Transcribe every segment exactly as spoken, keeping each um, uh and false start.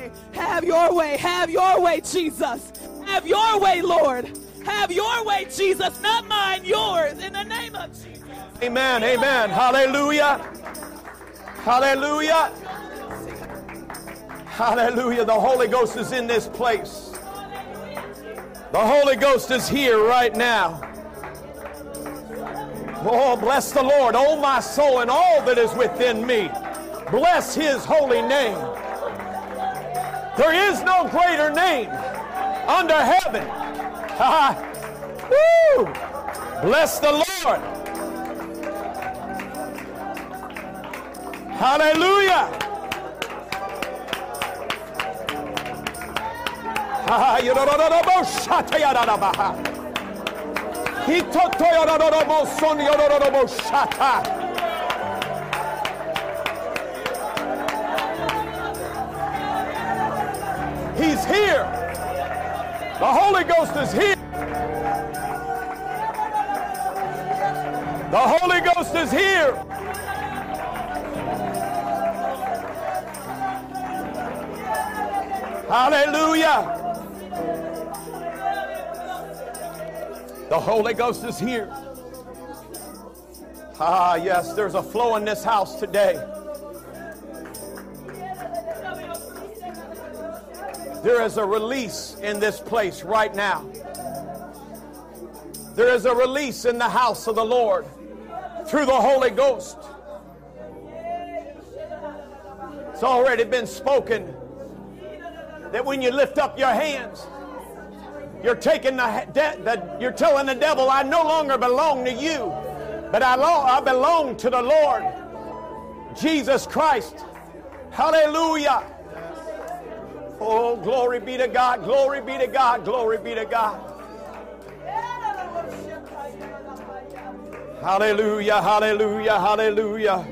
way. Have your way. Have your way, Jesus. Have your way, Lord. Have your way, Jesus. Not mine, yours. In the name of Jesus. Amen. Amen. Hallelujah. Hallelujah. Hallelujah. The Holy Ghost is in this place. The Holy Ghost is here right now. Oh, bless the Lord, oh my soul, and all that is within me. Bless His holy name. There is no greater name under heaven. Woo! Bless the Lord. Hallelujah. He's here. The Holy Ghost is here. The Holy Ghost is here. Hallelujah. The Holy Ghost is here. Ah, yes, there's a flow in this house today. There is a release in this place right now. There is a release in the house of the Lord through the Holy Ghost. It's already been spoken that when you lift up your hands, you're taking the, de- the you're telling the devil, I no longer belong to you, but I, lo- I belong to the Lord Jesus Christ. Hallelujah. Oh, glory be to God, glory be to God, glory be to God. Hallelujah, hallelujah, hallelujah.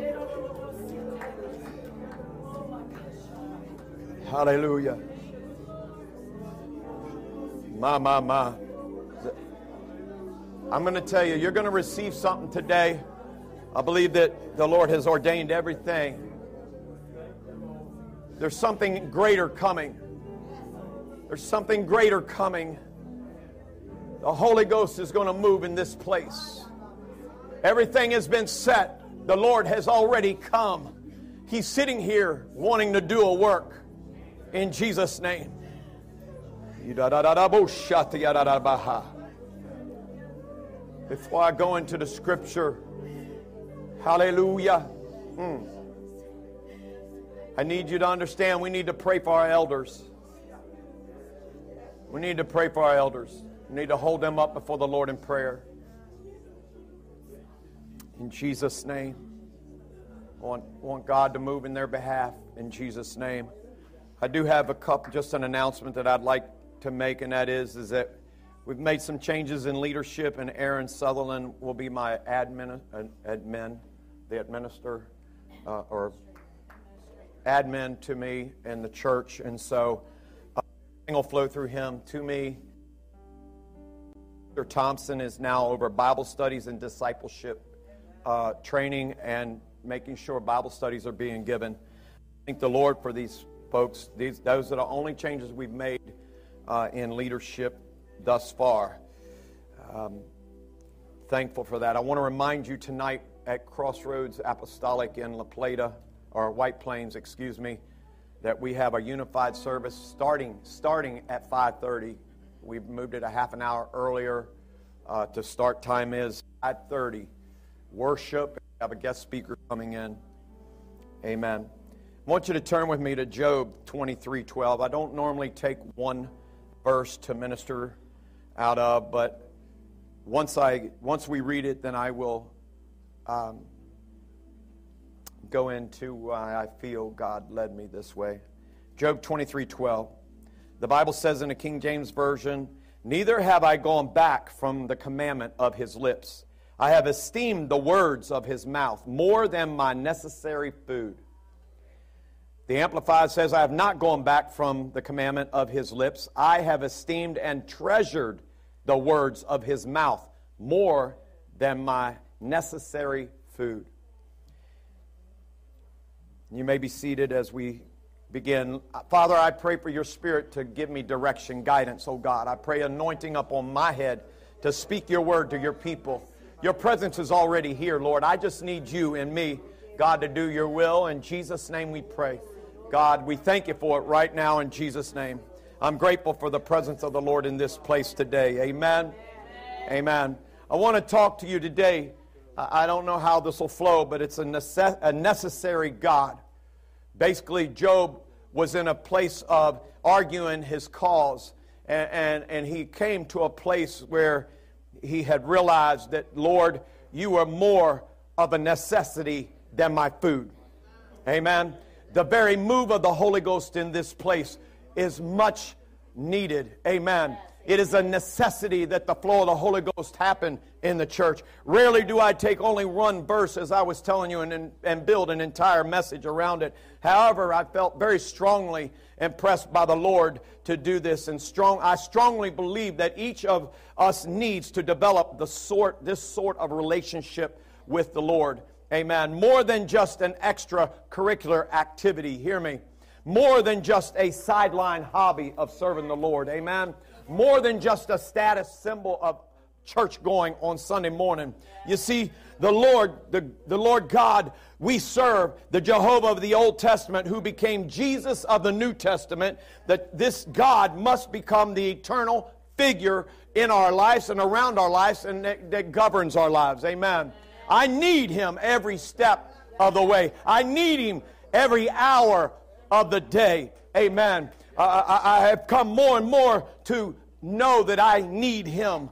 Hallelujah. My, my, my. I'm going to tell you, you're going to receive something today. I believe that the Lord has ordained everything. There's something greater coming. There's something greater coming. The Holy Ghost is going to move in this place. Everything has been set. The Lord has already come. He's sitting here wanting to do a work in Jesus' name. Before I go into the scripture, hallelujah. Mm. I need you to understand we need to pray for our elders. We need to pray for our elders. We need to hold them up before the Lord in prayer. In Jesus' name. I want, want God to move in their behalf in Jesus' name. I do have a couple, just an announcement that I'd like to make, and that is, is that we've made some changes in leadership, and Aaron Sutherland will be my admin, uh, admin the administrator, uh, or admin to me in the church, and so uh, everything will flow through him to me. Mister Thompson is now over Bible studies and discipleship uh, training and making sure Bible studies are being given. Thank the Lord for these folks. These, those are the only changes we've made uh, in leadership thus far. Um, thankful for that. I want to remind you tonight at Crossroads Apostolic in La Plata, or White Plains, excuse me, that we have a unified service starting starting at five thirty. We've moved it a half an hour earlier. Uh, to start time is five thirty. Worship. We have a guest speaker coming in. Amen. I want you to turn with me to Job twenty-three twelve. I don't normally take one verse to minister out of, but once I once we read it, then I will um, go into why I feel God led me this way. Job twenty-three twelve. The Bible says in the King James Version, "Neither have I gone back from the commandment of his lips. I have esteemed the words of his mouth more than my necessary food." The Amplified says, "I have not gone back from the commandment of his lips. I have esteemed and treasured the words of his mouth more than my necessary food." You may be seated as we begin. Father, I pray for your Spirit to give me direction, guidance, oh God. I pray anointing up on my head to speak your word to your people. Your presence is already here, Lord. I just need you and me, God, to do your will. In Jesus' name we pray. God, we thank you for it right now in Jesus' name. I'm grateful for the presence of the Lord in this place today. Amen. Amen. Amen. I want to talk to you today. I don't know how this will flow, but it's a, necess- a necessary God. Basically, Job was in a place of arguing his cause, and, and, and he came to a place where he had realized that, Lord, you are more of a necessity than my food. Amen. The very move of the Holy Ghost in this place is much needed. Amen. It is a necessity that the flow of the Holy Ghost happen in the church. Rarely do I take only one verse, as I was telling you, and, and build an entire message around it. However, I felt very strongly impressed by the Lord to do this, and strong. I strongly believe that each of us needs to develop the sort, this sort of relationship with the Lord. Amen. More than just an extracurricular activity. Hear me. More than just a sideline hobby of serving the Lord. Amen. More than just a status symbol of church going on Sunday morning. You see, the Lord, the, the Lord God we serve, the Jehovah of the Old Testament, who became Jesus of the New Testament, that this God must become the eternal figure in our lives and around our lives, and that, that governs our lives. Amen. I need him every step of the way. I need him every hour of the day. Amen. Uh, I, I have come more and more to know that I need him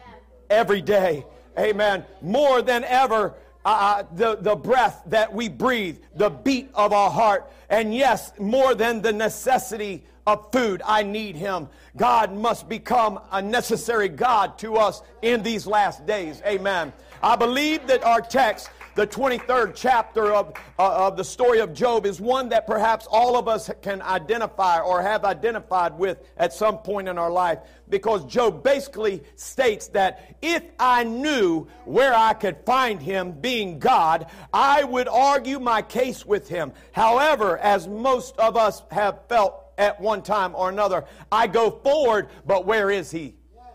every day. Amen. More than ever, uh, the, the breath that we breathe, the beat of our heart, and yes, more than the necessity of food, I need him. God must become a necessary God to us in these last days. Amen. I believe that our text, the twenty-third chapter of, uh, of the story of Job, is one that perhaps all of us can identify or have identified with at some point in our life, because Job basically states that if I knew where I could find him, being God, I would argue my case with him. However, as most of us have felt at one time or another, I go forward, but where is he?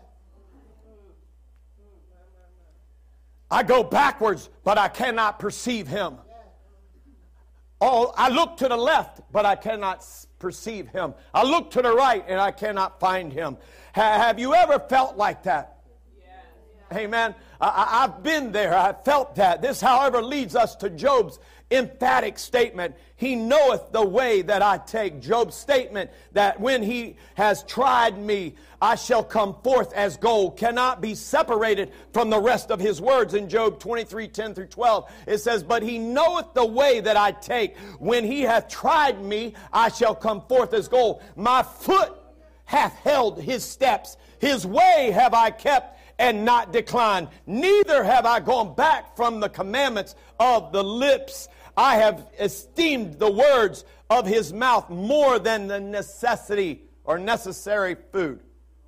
I go backwards, but I cannot perceive him. Oh, I look to the left, but I cannot perceive him. I look to the right, and I cannot find him. Ha- have you ever felt like that? Yeah. Amen. I- I've been there. I felt that. This, however, leads us to Job's emphatic statement. He knoweth the way that I take. Job's statement that when he has tried me, I shall come forth as gold, cannot be separated from the rest of his words. In Job twenty-three, ten through twelve, it says, but he knoweth the way that I take. When he hath tried me, I shall come forth as gold. My foot hath held his steps. His way have I kept and not declined. Neither have I gone back from the commandments of the lips. I have esteemed the words of his mouth more than the necessity or necessary food.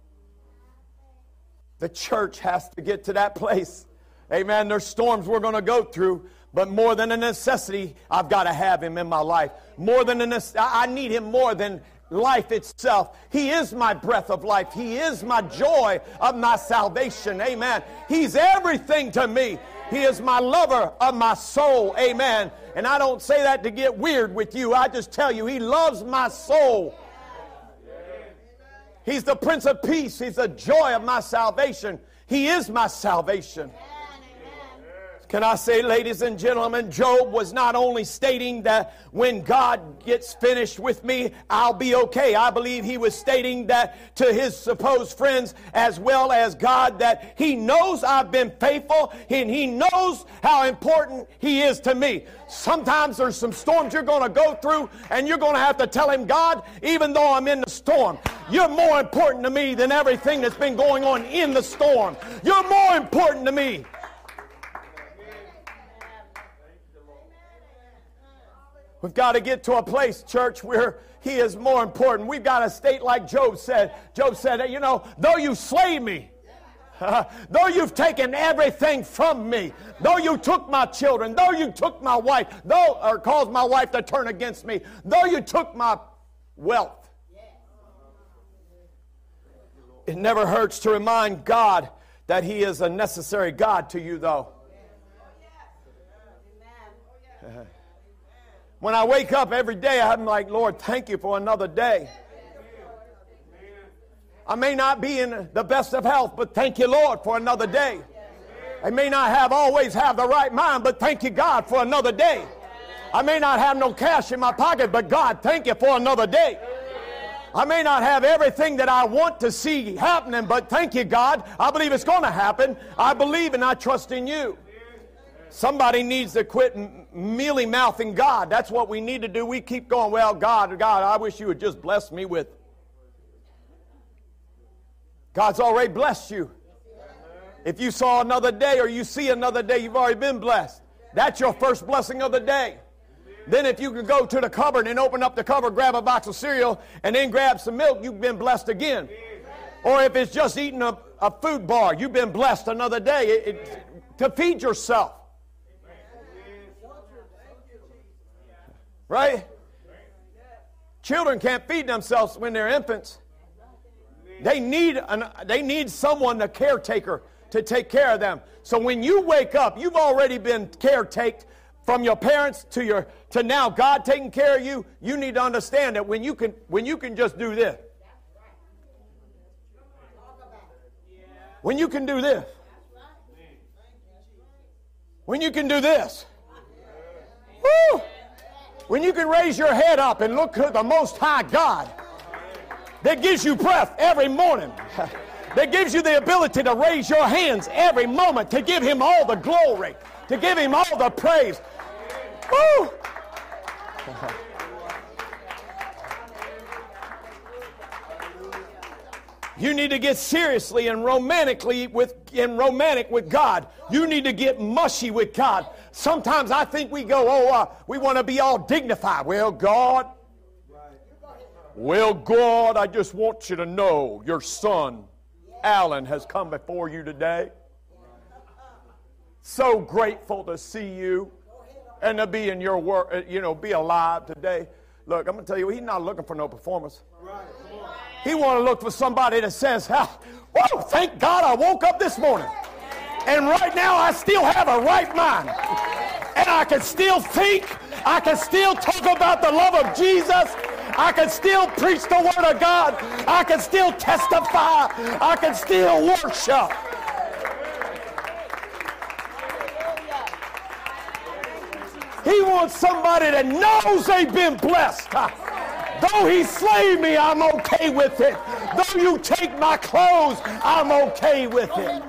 The church has to get to that place. Amen. There's storms we're going to go through, but more than a necessity, I've got to have him in my life. More than a necessity, I need him more than life itself. He is my breath of life. He is my joy of my salvation. Amen. He's everything to me. He is my lover of my soul. Amen. And I don't say that to get weird with you. I just tell you, he loves my soul. He's the Prince of Peace. He's the joy of my salvation. He is my salvation. Can I say, ladies and gentlemen, Job was not only stating that when God gets finished with me, I'll be okay. I believe he was stating that to his supposed friends as well as God, that he knows I've been faithful and he knows how important he is to me. Sometimes there's some storms you're going to go through and you're going to have to tell him, God, even though I'm in the storm, you're more important to me than everything that's been going on in the storm. You're more important to me. We've got to get to a place, church, where he is more important. We've got to state like Job said. Job said, you know, though you slay me, Uh, though you've taken everything from me, though you took my children, though you took my wife, though or caused my wife to turn against me, though you took my wealth. It never hurts to remind God that He is a necessary God to you, though. When I wake up every day, I'm like, Lord, thank you for another day. I may not be in the best of health, but thank you, Lord, for another day. I may not have always have the right mind, but thank you, God, for another day. I may not have no cash in my pocket, but God, thank you for another day. I may not have everything that I want to see happening, but thank you, God. I believe it's going to happen. I believe and I trust in you. Somebody needs to quit mealy-mouthing God. That's what we need to do. We keep going, well, God, God, I wish you would just bless me with. God's already blessed you. If you saw another day or you see another day, you've already been blessed. That's your first blessing of the day. Then if you can go to the cupboard and open up the cupboard, grab a box of cereal, and then grab some milk, you've been blessed again. Or if it's just eating a, a food bar, you've been blessed another day. It, it, to feed yourself. Right? Children can't feed themselves when they're infants. They need an, they need someone, a caretaker, to take care of them. So when you wake up, you've already been caretaked from your parents to your to now God taking care of you. You need to understand that when you can when you can just do this. When you can do this. When you can do this. Woo! When you can raise your head up and look to the Most High God that gives you breath every morning, that gives you the ability to raise your hands every moment, to give Him all the glory, to give Him all the praise. Woo! You need to get seriously and romantically with and romantic with God. You need to get mushy with God. Sometimes I think we go, oh, uh, we want to be all dignified. Well, God, well, God, I just want you to know your son, Alan, has come before you today. So grateful to see you and to be in your work, you know, be alive today. Look, I'm going to tell you, he's not looking for no performance. He want to look for somebody that says, ah, whoa, thank God I woke up this morning. And right now I still have a right mind. And I can still think. I can still talk about the love of Jesus. I can still preach the Word of God. I can still testify. I can still worship. He wants somebody that knows they've been blessed. Though He slay me, I'm okay with it. Though you take my clothes, I'm okay with it.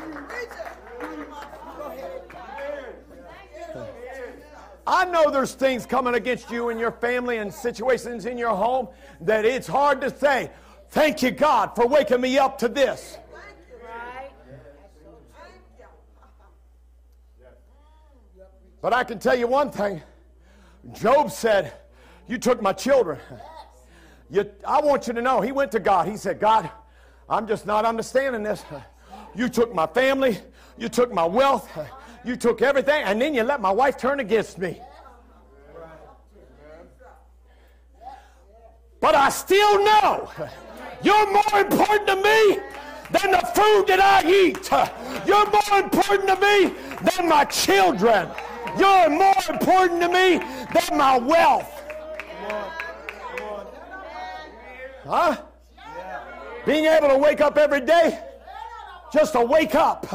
I know there's things coming against you and your family and situations in your home that it's hard to say, thank you, God, for waking me up to this. But I can tell you one thing. Job said, you took my children. You, I want you to know, he went to God. He said, God, I'm just not understanding this. You took my family. You took my wealth. You took everything, and then you let my wife turn against me. But I still know you're more important to me than the food that I eat. You're more important to me than my children. You're more important to me than my wealth. Huh? Being able to wake up every day, just to wake up.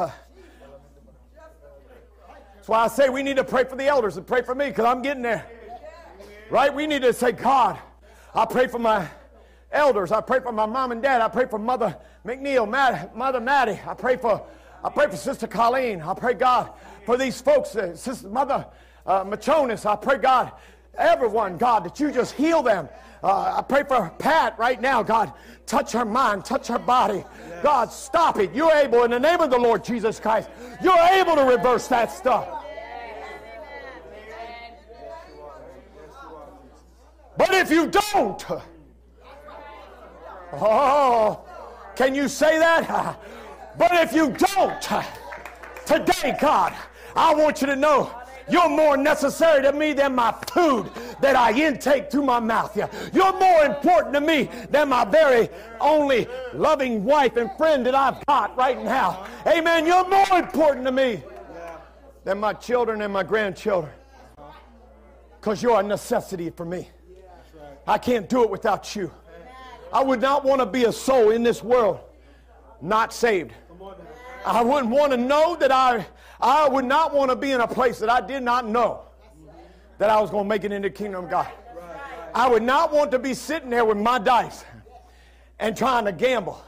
That's why I say we need to pray for the elders and pray for me, because I'm getting there. Right? We need to say, God, I pray for my elders. I pray for my mom and dad. I pray for Mother McNeil, Matt, Mother Maddie. I pray for I pray for Sister Colleen. I pray, God, for these folks, uh, Sister Mother uh, Machonis. I pray, God, everyone, God, that you just heal them. Uh, I pray for Pat right now, God. Touch her mind, touch her body. Yes. God, stop it. You're able, in the name of the Lord Jesus Christ, you're able to reverse that stuff. But if you don't, oh, can you say that? But if you don't, today, God, I want you to know you're more necessary to me than my food that I intake through my mouth. You're more important to me than my very only loving wife and friend that I've got right now. Amen. You're more important to me than my children and my grandchildren. Because you're a necessity for me. I can't do it without you. I would not want to be a soul in this world not saved. I wouldn't want to know that I, I would not want to be in a place that I did not know that I was going to make it into the kingdom of God. I would not want to be sitting there with my dice and trying to gamble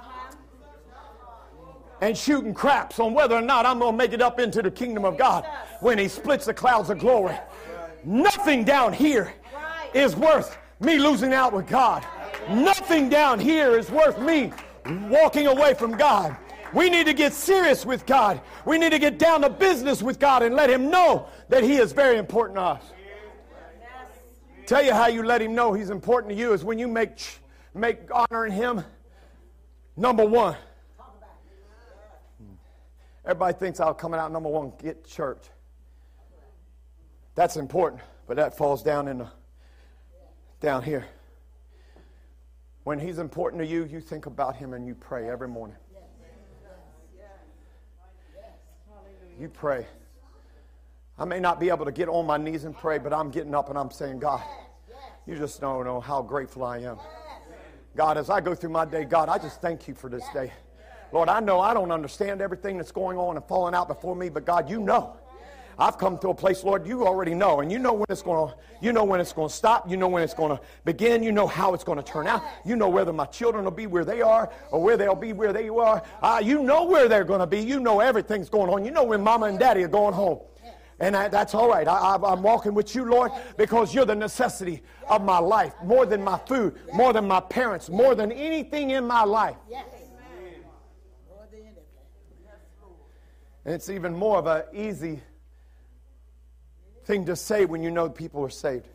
and shooting craps on whether or not I'm going to make it up into the kingdom of God when he splits the clouds of glory. Nothing down here is worth me losing out with God. Nothing down here is worth me walking away from God. We need to get serious with God. We need to get down to business with God and let him know that he is very important to us. Tell you how you let him know he's important to you is when you make, make honoring him number one. Everybody thinks I'll come out number one, get church. That's important, but that falls down in the, down here. When he's important to you, you think about him and you pray every morning. You pray. I may not be able to get on my knees and pray, but I'm getting up and I'm saying, God, you just don't know how grateful I am. God, as I go through my day, God, I just thank you for this day. Lord, I know I don't understand everything that's going on and falling out before me, but God, you know. I've come to a place, Lord, you already know, and you know when it's going to, you know when it's going to stop, you know when it's going to begin, you know how it's going to turn out, you know whether my children will be where they are or where they'll be where they are. Uh, you know where they're going to be. You know everything's going on. You know when Mama and Daddy are going home, and I, that's all right. I, I, I'm walking with you, Lord, because you're the necessity of my life, more than my food, more than my parents, more than anything in my life. And it's even more of an easy thing to say when you know people are saved.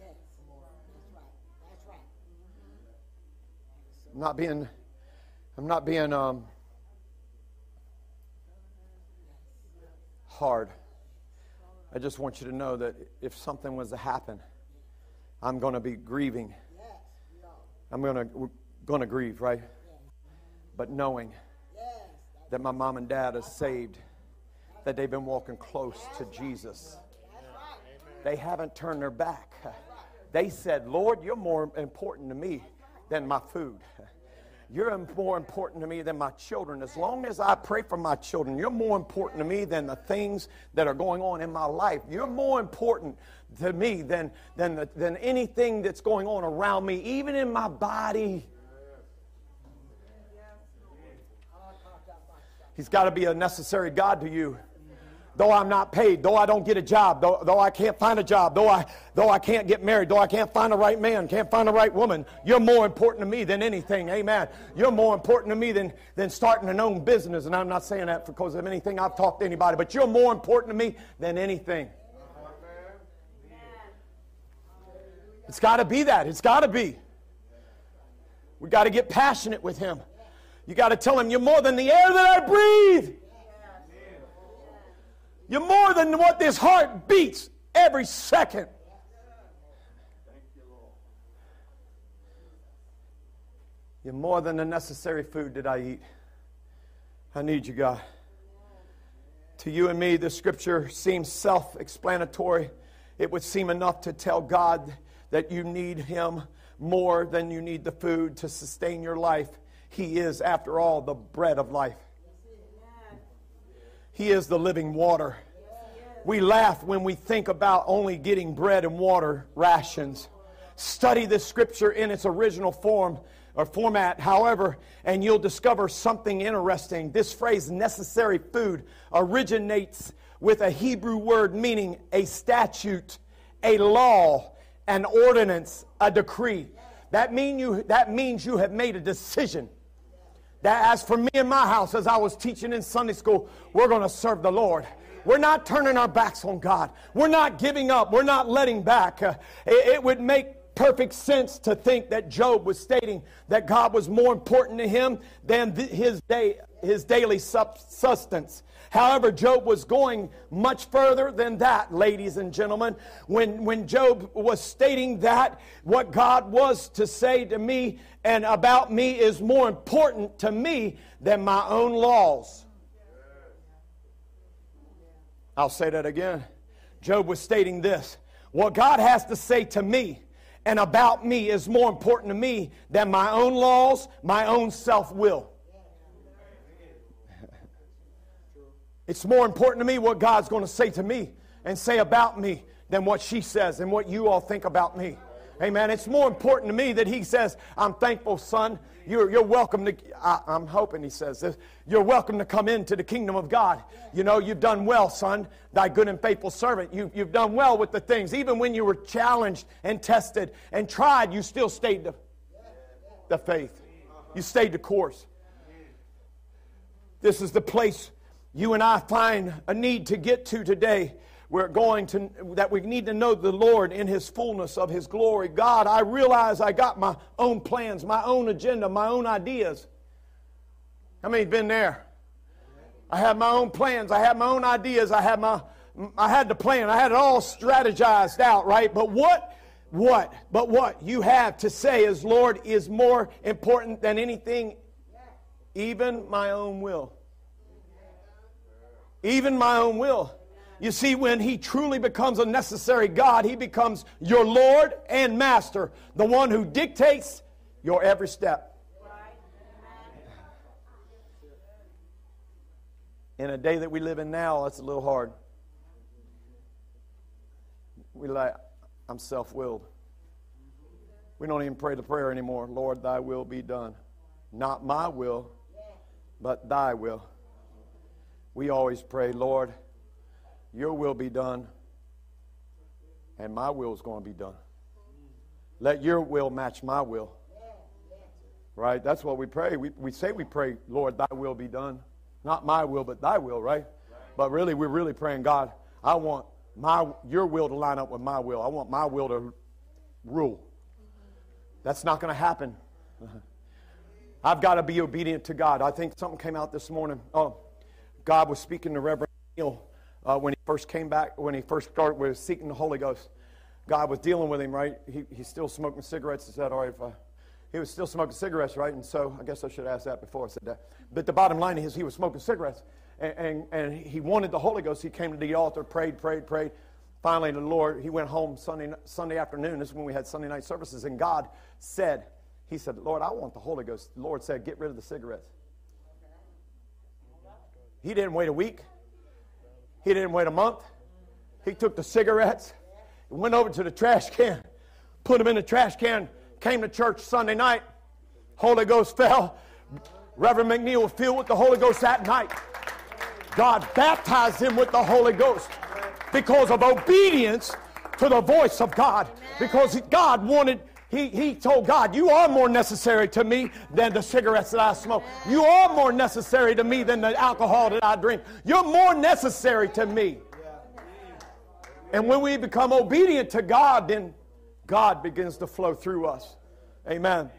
I'm not being, I'm not being um, hard. I just want you to know that if something was to happen, I'm going to be grieving. I'm going to going to grieve, right? But knowing that my mom and dad are saved, that they've been walking close to Jesus. They haven't turned their back. They said, Lord, you're more important to me than my food. You're more important to me than my children. As long as I pray for my children, you're more important to me than the things that are going on in my life. You're more important to me than, than, the, than anything that's going on around me, even in my body. He's got to be a necessary God to you. Though I'm not paid, though I don't get a job, though, though I can't find a job, though I, though I can't get married, though I can't find the right man, can't find the right woman, you're more important to me than anything. Amen. You're more important to me than, than starting an own business. And I'm not saying that because of anything I've talked to anybody, but you're more important to me than anything. It's got to be that. It's got to be. We got to get passionate with him. You got to tell him, you're more than the air that I breathe. You're more than what this heart beats every second. You're more than the necessary food that I eat. I need you, God. To you and me, the scripture seems self-explanatory. It would seem enough to tell God that you need him more than you need the food to sustain your life. He is, after all, the bread of life. He is the living water. We laugh when we think about only getting bread and water rations. Study the scripture in its original form or format, however, and you'll discover something interesting. This phrase, necessary food, originates with a Hebrew word meaning a statute, a law, an ordinance, a decree. That mean you, that means you have made a decision. That as for me and my house, as I was teaching in Sunday school, we're going to serve the Lord. We're not turning our backs on God. We're not giving up. We're not letting back. Uh, it, it would make perfect sense to think that Job was stating that God was more important to him than th- his day, his daily subsistence. However, Job was going much further than that, ladies and gentlemen. When, when Job was stating that what God was to say to me and about me is more important to me than my own laws. I'll say that again. Job was stating this. What God has to say to me and about me is more important to me than my own laws, my own self-will. It's more important to me what God's going to say to me and say about me than what she says and what you all think about me. Amen. It's more important to me that he says, I'm thankful, son. You're, you're welcome to, I, I'm hoping he says this, you're welcome to come into the kingdom of God. You know, you've done well, son, thy good and faithful servant. You, you've done well with the things. Even when you were challenged and tested and tried, you still stayed the, the faith. You stayed the course. This is the place you and I find a need to get to today. We're going to, that we need to know the Lord in His fullness of His glory. God, I realize I got my own plans, my own agenda, my own ideas. How many have been there? I had my own plans. I had my own ideas. I had my, I had the plan. I had it all strategized out, right? But what, what, but what you have to say is, Lord, is more important than anything, even my own will. Even my own will. You see, when He truly becomes a necessary God, He becomes your Lord and Master, the one who dictates your every step. In a day that we live in now, that's a little hard. We like, I'm self-willed. We don't even pray the prayer anymore. Lord, thy will be done. Not my will, but thy will. We always pray, Lord, your will be done, and my will is going to be done. Let your will match my will. Right? That's what we pray. We, we say we pray, Lord, thy will be done. Not my will, but thy will, right? But really, we're really praying, God, I want my your will to line up with my will. I want my will to rule. That's not going to happen. I've got to be obedient to God. I think something came out this morning. Oh, God was speaking to Reverend Neil. Uh, when he first came back, when he first started with seeking the Holy Ghost, God was dealing with him, right? He, he's still smoking cigarettes. Is that all right if I... He was still smoking cigarettes, right? And so I guess I should ask that before I said that. But the bottom line is he was smoking cigarettes. And, and, and he wanted the Holy Ghost. He came to the altar, prayed, prayed, prayed. Finally, the Lord, he went home Sunday, Sunday afternoon. This is when we had Sunday night services. And God said, he said, Lord, I want the Holy Ghost. The Lord said, get rid of the cigarettes. He didn't wait a week. He didn't wait a month. He took the cigarettes, went over to the trash can, put them in the trash can, came to church Sunday night. Holy Ghost fell. Reverend McNeil was filled with the Holy Ghost that night. God baptized him with the Holy Ghost because of obedience to the voice of God. Because God wanted, he, he told God, you are more necessary to me than the cigarettes that I smoke. You are more necessary to me than the alcohol that I drink. You're more necessary to me. And when we become obedient to God, then God begins to flow through us. Amen.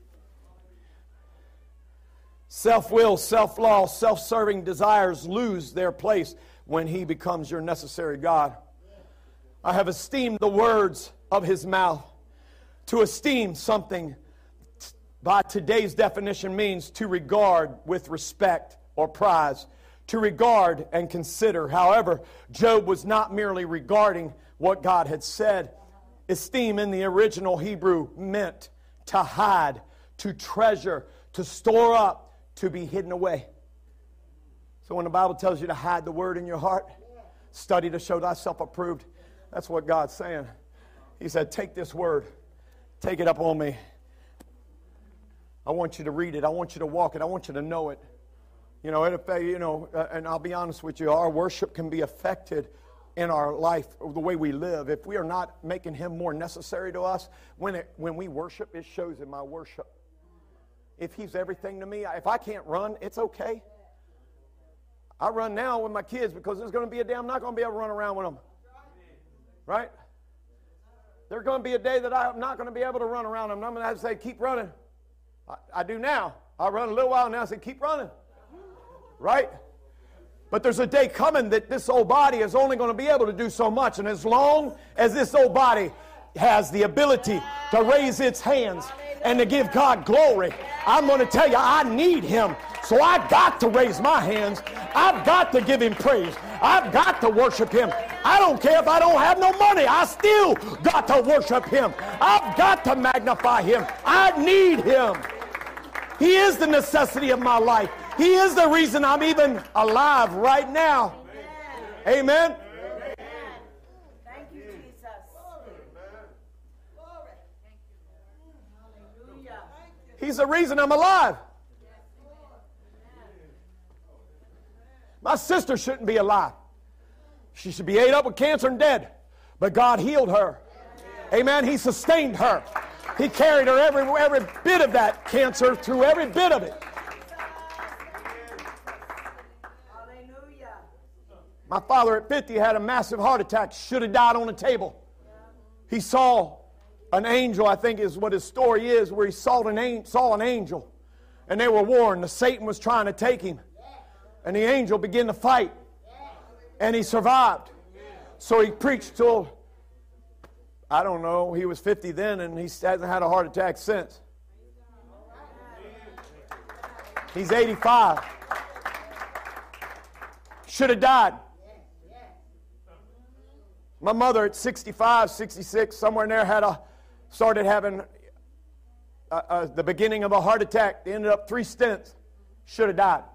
Self-will, self-law, self-serving desires lose their place when He becomes your necessary God. I have esteemed the words of His mouth. To esteem something by today's definition means to regard with respect or prize. To regard and consider. However, Job was not merely regarding what God had said. Esteem in the original Hebrew meant to hide, to treasure, to store up, to be hidden away. So when the Bible tells you to hide the word in your heart, study to show thyself approved, that's what God's saying. He said, take this word, take it up on me. I want you to read it. I want you to walk it. I want you to know it. You know, it, you know, and I'll be honest with you, our worship can be affected in our life, the way we live. If we are not making Him more necessary to us, when it, when we worship, it shows in my worship. If He's everything to me, if I can't run, it's okay. I run now with my kids because there's going to be a day I'm not going to be able to run around with them. Right? There's going to be a day that I'm not going to be able to run around. I'm not going to have to say, keep running. I, I do now. I run a little while now and say, keep running. Right? But there's a day coming that this old body is only going to be able to do so much. And as long as this old body has the ability to raise its hands and to give God glory, I'm going to tell you, I need Him. So I've got to raise my hands. I've got to give Him praise. I've got to worship Him. I don't care if I don't have no money. I still got to worship Him. I've got to magnify Him. I need Him. He is the necessity of my life. He is the reason I'm even alive right now. Amen. Amen. Thank you, Jesus. He's the reason I'm alive. My sister shouldn't be alive. She should be ate up with cancer and dead. But God healed her. Amen. He sustained her. He carried her every, every bit of that cancer through every bit of it. My father at fifty had a massive heart attack. Should have died on a table. He saw an angel, I think is what his story is, where he saw an, saw an angel. And they were warned that Satan was trying to take him. And the angel began to fight. And he survived. So he preached till, I don't know, he was fifty then, and he hasn't had a heart attack since. He's eighty-five. Should have died. My mother at sixty-five, sixty-six, somewhere in there, had a started having uh, uh, the beginning of a heart attack. They ended up three stents. Should have died.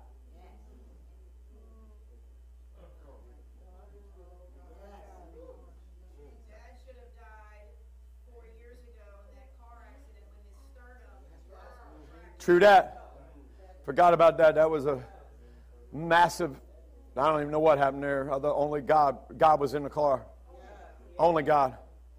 Dad should have died four years ago in that car accident when his sternum was True that. Forgot about that. That was a massive. I don't even know what happened there. The only God, God was in the car. Only God.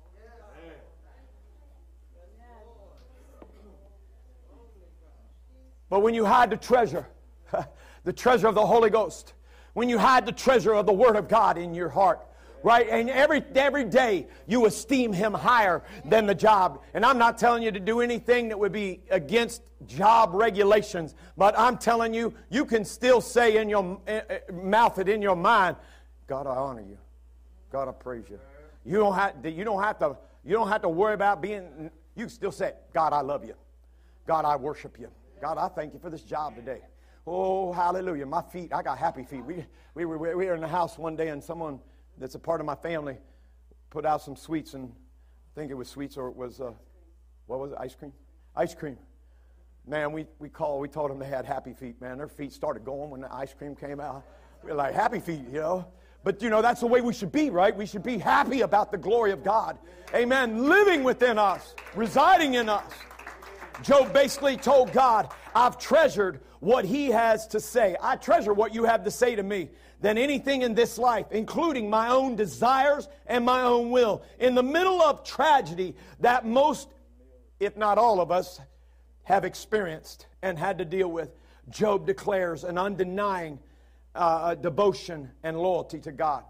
But when you hide the treasure, the treasure of the Holy Ghost, when you hide the treasure of the Word of God in your heart, right? And every every day you esteem Him higher than the job. And I'm not telling you to do anything that would be against job regulations, but I'm telling you, you can still say in your uh, mouth it in your mind, God, I honor you. God, I praise you. You don't have to, you don't have to you don't have to worry about being. You can still say, God, I love you. God, I worship you. God, I thank you for this job today. Oh, hallelujah! My feet, I got happy feet. We we were we were in the house one day, and someone that's a part of my family put out some sweets, and I think it was sweets or it was uh, what was it? Ice cream. Ice cream. Man, we we called. We told them they had happy feet. Man, their feet started going when the ice cream came out. We were like happy feet, you know. But, you know, that's the way we should be, right? We should be happy about the glory of God. Amen. Living within us, residing in us. Job basically told God, I've treasured what He has to say. I treasure what you have to say to me than anything in this life, including my own desires and my own will. In the middle of tragedy that most, if not all of us, have experienced and had to deal with, Job declares an undenying Uh, devotion and loyalty to God.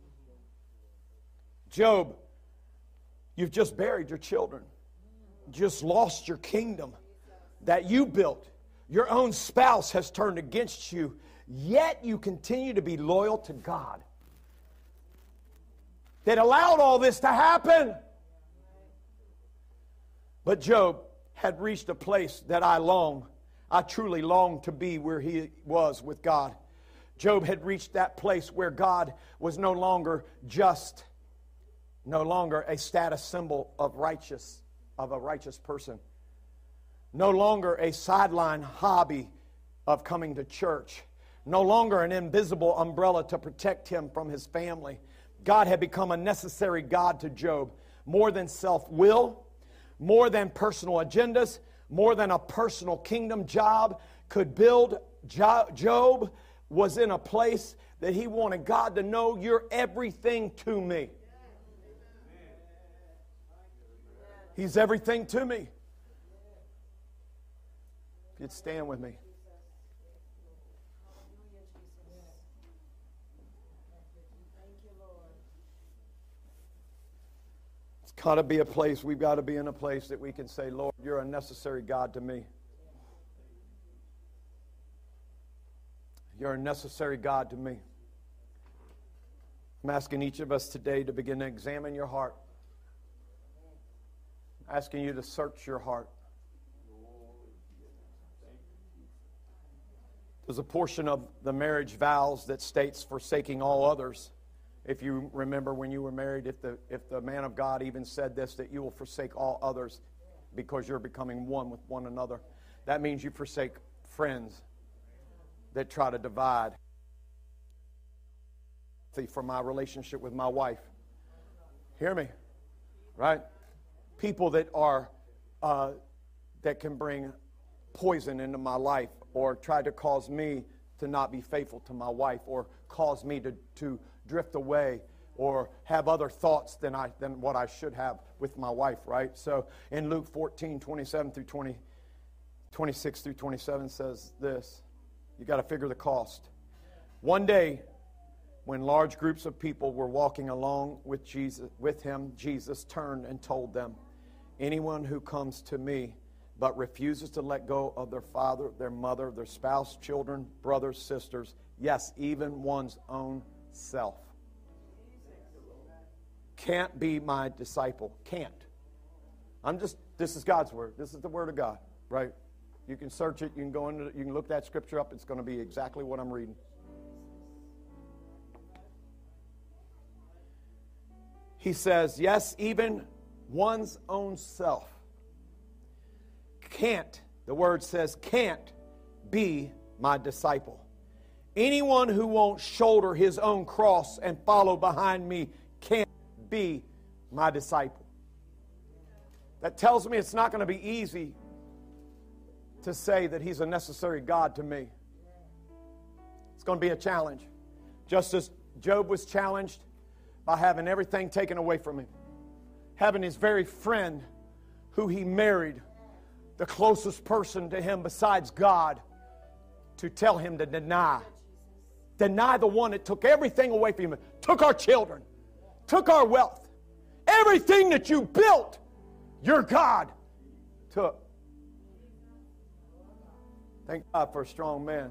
Job, you've just buried your children, just lost your kingdom that you built. Your own spouse has turned against you, yet you continue to be loyal to God that allowed all this to happen. But Job had reached a place that I long, I truly long to be where he was with God. Job had reached that place where God was no longer just, no longer a status symbol of righteous, of a righteous person. No longer a sideline hobby of coming to church. No longer an invisible umbrella to protect him from his family. God had become a necessary God to Job. More than self-will, more than personal agendas, more than a personal kingdom job could build. Job was in a place that he wanted God to know, you're everything to me. He's everything to me. If you'd stand with me. Let's got to be a place, we've got to be in a place that we can say, Lord, you're a necessary God to me. You're a necessary God to me. I'm asking each of us today to begin to examine your heart. I'm asking you to search your heart. There's a portion of the marriage vows that states forsaking all others. If you remember when you were married, if the, if the man of God even said this, that you will forsake all others because you're becoming one with one another. That means you forsake friends that try to divide. For my relationship with my wife. Hear me, right? People that are, uh, that can bring poison into my life or try to cause me to not be faithful to my wife or cause me to, to drift away or have other thoughts than I than what I should have with my wife, right? So in Luke fourteen, twenty-seven through twenty, twenty-six through twenty-seven says this. You got to figure the cost. One day, when large groups of people were walking along with Jesus, with him, Jesus turned and told them, anyone who comes to me but refuses to let go of their father, their mother, their spouse, children, brothers, sisters, yes, even one's own self, can't be my disciple. Can't. I'm just, this is God's word. This is the word of God, right? You can search it. You can go into it. You can look that scripture up. It's going to be exactly what I'm reading. He says, yes, even one's own self can't, the word says, can't be my disciple. Anyone who won't shoulder his own cross and follow behind me can't be my disciple. That tells me it's not going to be easy to say that he's a necessary God to me. It's going to be a challenge. Just as Job was challenged by having everything taken away from him. Having his very friend who he married, the closest person to him besides God, to tell him to deny. Deny the one that took everything away from him. Took our children. Took our wealth. Everything that you built, your God took. Thank God for a strong man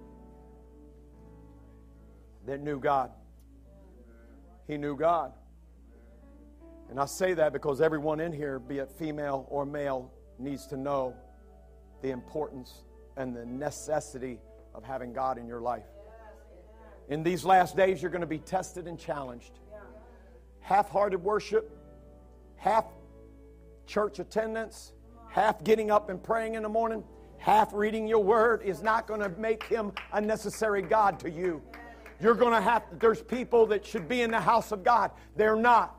that knew God. He knew God. And I say that because everyone in here, be it female or male, needs to know the importance and the necessity of having God in your life. In these last days, you're going to be tested and challenged. Half-hearted worship, half church attendance, half getting up and praying in the morning, half reading your word is not going to make him a necessary God to you. You're going to have, there's people that should be in the house of God. They're not.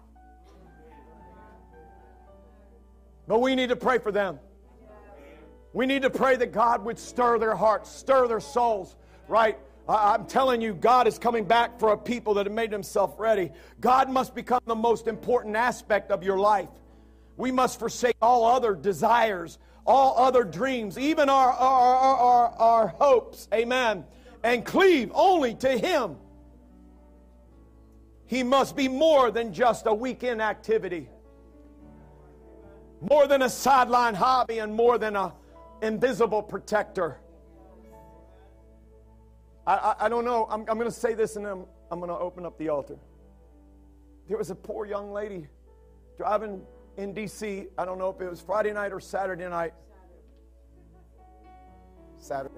But we need to pray for them. We need to pray that God would stir their hearts, stir their souls, right? I'm telling you, God is coming back for a people that have made themselves ready. God must become the most important aspect of your life. We must forsake all other desires, all other dreams, even our, our, our, our, our hopes. Amen. And cleave only to Him. He must be more than just a weekend activity. More than a sideline hobby and more than an invisible protector. I, I, I don't know. I'm, I'm going to say this and then I'm, I'm going to open up the altar. There was a poor young lady driving in D C I don't know if it was Friday night or Saturday night. Saturday.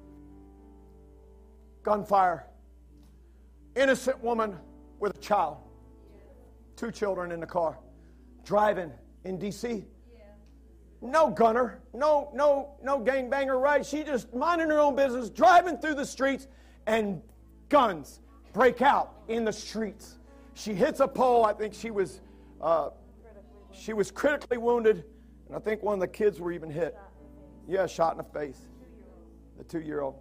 Gunfire. Innocent woman with a child. Two children in the car. Driving in D C No gunner. No, no, no gangbanger, right? She just minding her own business, driving through the streets, and guns break out in the streets. She hits a pole. I think she was uh, she was critically wounded, and I think one of the kids were even hit. Yeah, shot in the face. The two-year-old.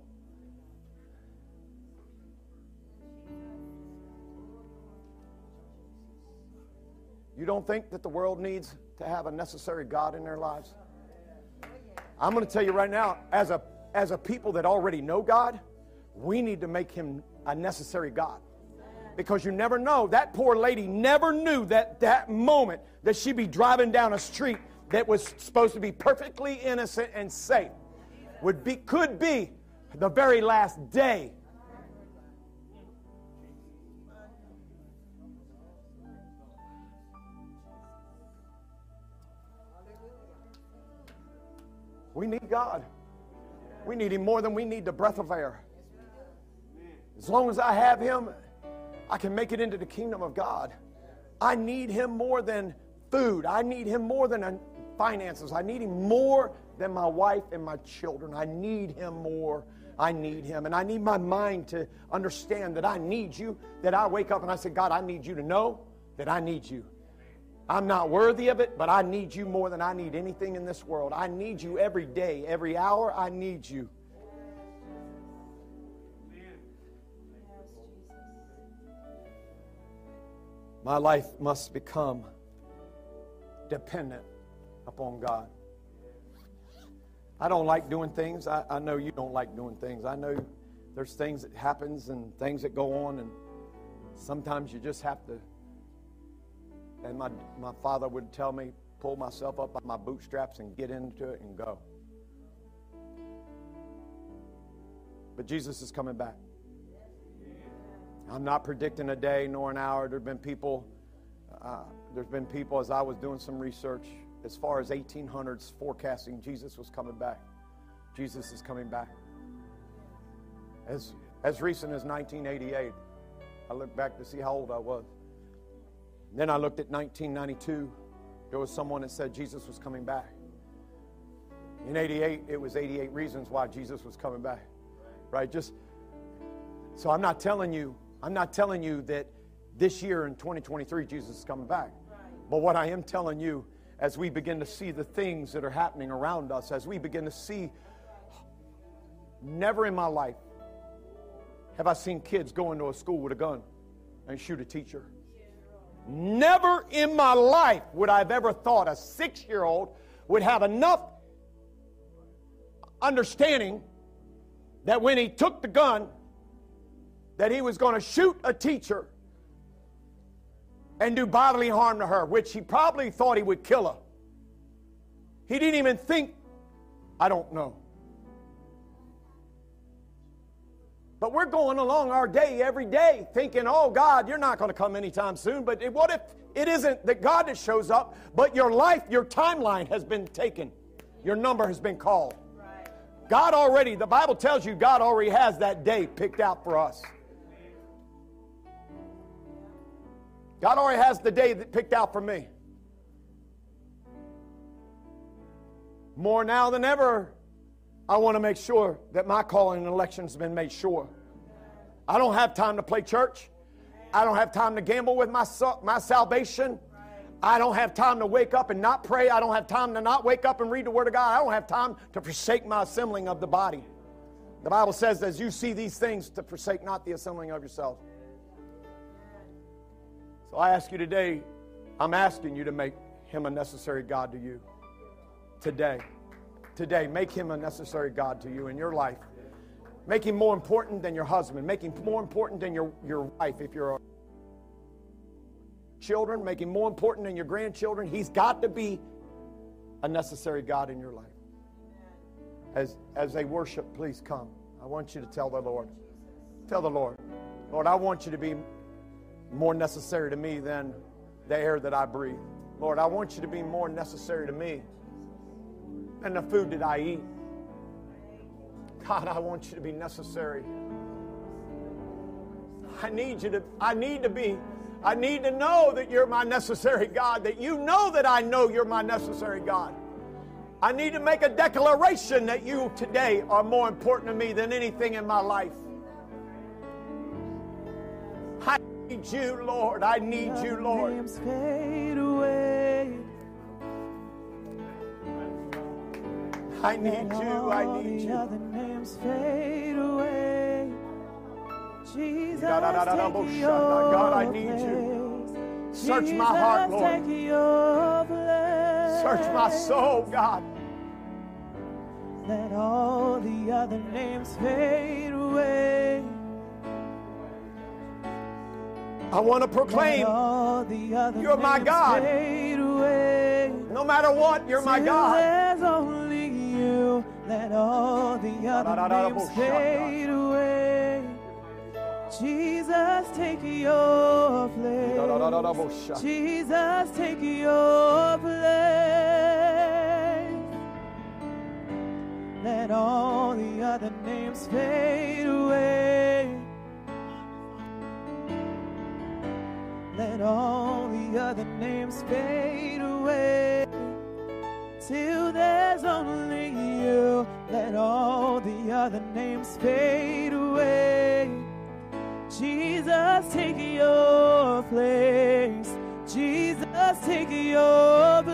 You don't think that the world needs to have a necessary God in their lives? I'm going to tell you right now, as a as a people that already know God, we need to make Him a necessary God. Because you never know. That poor lady never knew that that moment that she'd be driving down a street that was supposed to be perfectly innocent and safe would be, could be the very last day. We need God. We need Him more than we need the breath of air. As long as I have Him, I can make it into the kingdom of God. I need Him more than food. I need Him more than finances. I need Him more than my wife and my children. I need Him more. I need Him. And I need my mind to understand that I need You. That I wake up and I say, God, I need You to know that I need You. I'm not worthy of it, but I need You more than I need anything in this world. I need You every day, every hour. I need You. My life must become dependent upon God. I don't like doing things. I, I know you don't like doing things. I know there's things that happens and things that go on, and sometimes you just have to. And my, my father would tell me, pull myself up by my bootstraps and get into it and go. But Jesus is coming back. I'm not predicting a day nor an hour. There have been people, uh, there's been people as I was doing some research, as far as eighteen hundreds forecasting Jesus was coming back. Jesus is coming back. As, as recent as nineteen eighty-eight, I looked back to see how old I was. Then I looked at nineteen ninety-two. There was someone that said Jesus was coming back. In eighty-eight, it was eighty-eight reasons why Jesus was coming back. Right? Just so I'm not telling you, I'm not telling you that this year in twenty twenty-three Jesus is coming back. But what I am telling you, as we begin to see the things that are happening around us, as we begin to see, never in my life have I seen kids go into a school with a gun and shoot a teacher. Never in my life would I have ever thought a six-year-old would have enough understanding that when he took the gun, that he was going to shoot a teacher and do bodily harm to her, which he probably thought he would kill her. He didn't even think, I don't know. But we're going along our day every day thinking, oh, God, you're not going to come anytime soon. But what if it isn't that God that shows up, but your life, your timeline has been taken. Your number has been called. Right. God already, the Bible tells you God already has that day picked out for us. God already has the day that picked out for me. More now than ever, I want to make sure that my calling and election has been made sure. I don't have time to play church. I don't have time to gamble with my, my salvation. I don't have time to wake up and not pray. I don't have time to not wake up and read the Word of God. I don't have time to forsake my assembling of the body. The Bible says, as you see these things, to forsake not the assembling of yourselves. So I ask you today, I'm asking you to make Him a necessary God to you. Today. Today, make Him a necessary God to you in your life. Make Him more important than your husband. Make Him more important than your, your wife if you're a children. Make Him more important than your grandchildren. He's got to be a necessary God in your life. As, as they worship, please come. I want you to tell the Lord. Tell the Lord, Lord, I want you to be more necessary to me than the air that I breathe. Lord, I want you to be more necessary to me than the food that I eat. God, I want you to be necessary. I need you to, I need to be, I need to know that you're my necessary God, that you know that I know you're my necessary God. I need to make a declaration that you today are more important to me than anything in my life. I need you, Lord. I need you, Lord. Names fade away. I need you. I need you. Other names fade away. Jesus, take your God, I need you. Search my heart, Lord. Search my soul, God. Let all the other names fade away. I want to proclaim, all the other you're my names God. fade away. No matter what, you're my Till God. there's only you. Let all the other names fade away. Jesus, take your place. Jesus, take your place. Let all the other names fade away. Let all the other names fade away. Till there's only you. Let all the other names fade away. Jesus, take your place. Jesus, take your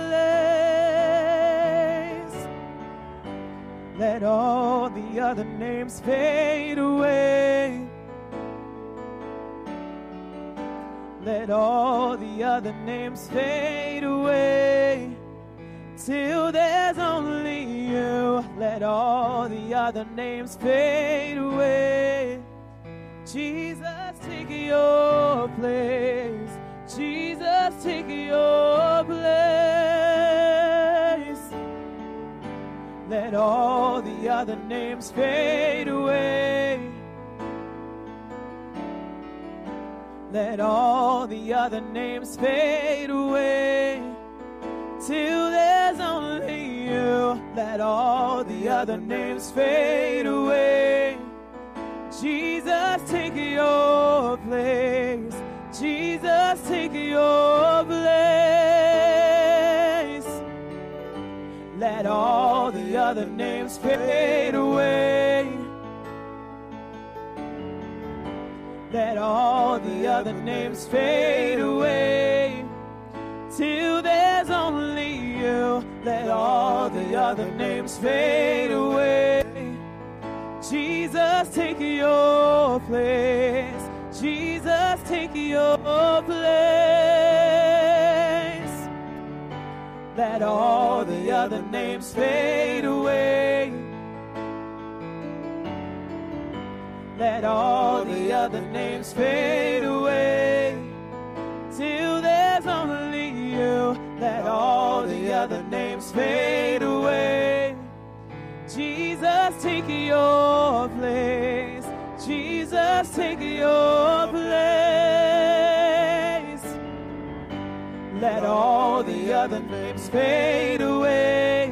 place. Let all the other names fade away. Let all the other names fade away. Till there's only you. Let all the other names fade away. Jesus, take your place. Jesus, take your place. Let all the other names fade away. Let all the other names fade away. Till there's only you. Let all the other names fade away. Jesus, take your place. Jesus, take your place. Let all the other names fade away. Let all the other names fade away. Till there's only you. Let all the other names fade away. Jesus, take your place. Jesus, take your place. Let all the other names fade away. Let all the other names fade away. Till there's only you. Let all the other names fade away. Jesus, take your place. Jesus, take your place. Let all the other names fade away.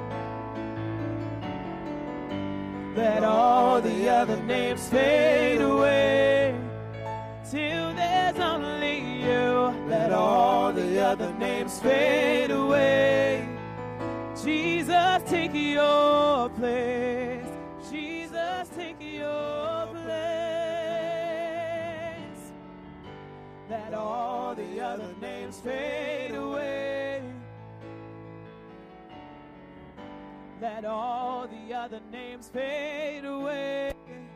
Let all the other names fade away. Till there's only you. Let all the other names fade away. Jesus, take your place. Jesus, take your place. Let all the other names fade away. Let all the other names fade away.